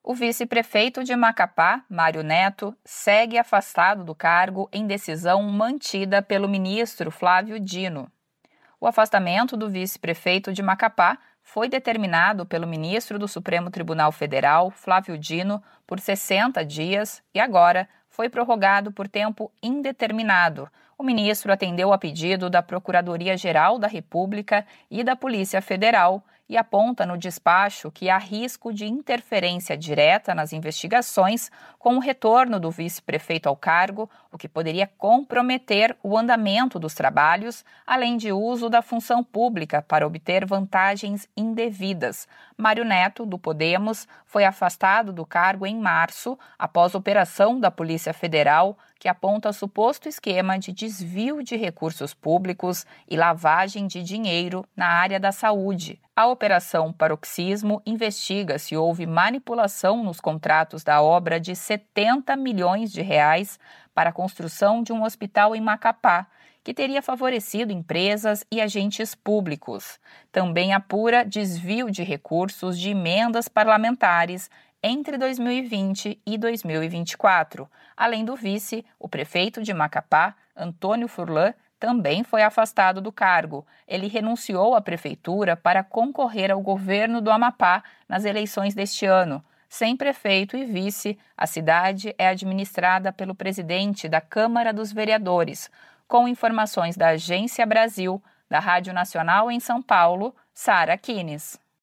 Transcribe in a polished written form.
O vice-prefeito de Macapá, Mário Neto, segue afastado do cargo em decisão mantida pelo ministro Flávio Dino. O afastamento do vice-prefeito de Macapá foi determinado pelo ministro do Supremo Tribunal Federal, Flávio Dino, por 60 dias e agora foi prorrogado por tempo indeterminado. O ministro atendeu a pedido da Procuradoria-Geral da República e da Polícia Federal e aponta no despacho que há risco de interferência direta nas investigações com o retorno do vice-prefeito ao cargo, o que poderia comprometer o andamento dos trabalhos, além de uso da função pública para obter vantagens indevidas. Mário Neto, do Podemos, foi afastado do cargo em março, após operação da Polícia Federal, que aponta suposto esquema de desvio de recursos públicos e lavagem de dinheiro na área da saúde. A Operação Paroxismo investiga se houve manipulação nos contratos da obra de 70 milhões de reais para a construção de um hospital em Macapá, que teria favorecido empresas e agentes públicos. Também apura desvio de recursos de emendas parlamentares entre 2020 e 2024. Além do vice, o prefeito de Macapá, Antônio Furlan, também foi afastado do cargo. Ele renunciou à prefeitura para concorrer ao governo do Amapá nas eleições deste ano. Sem prefeito e vice, a cidade é administrada pelo presidente da Câmara dos Vereadores. Com informações da Agência Brasil, da Rádio Nacional em São Paulo, Sara Kines.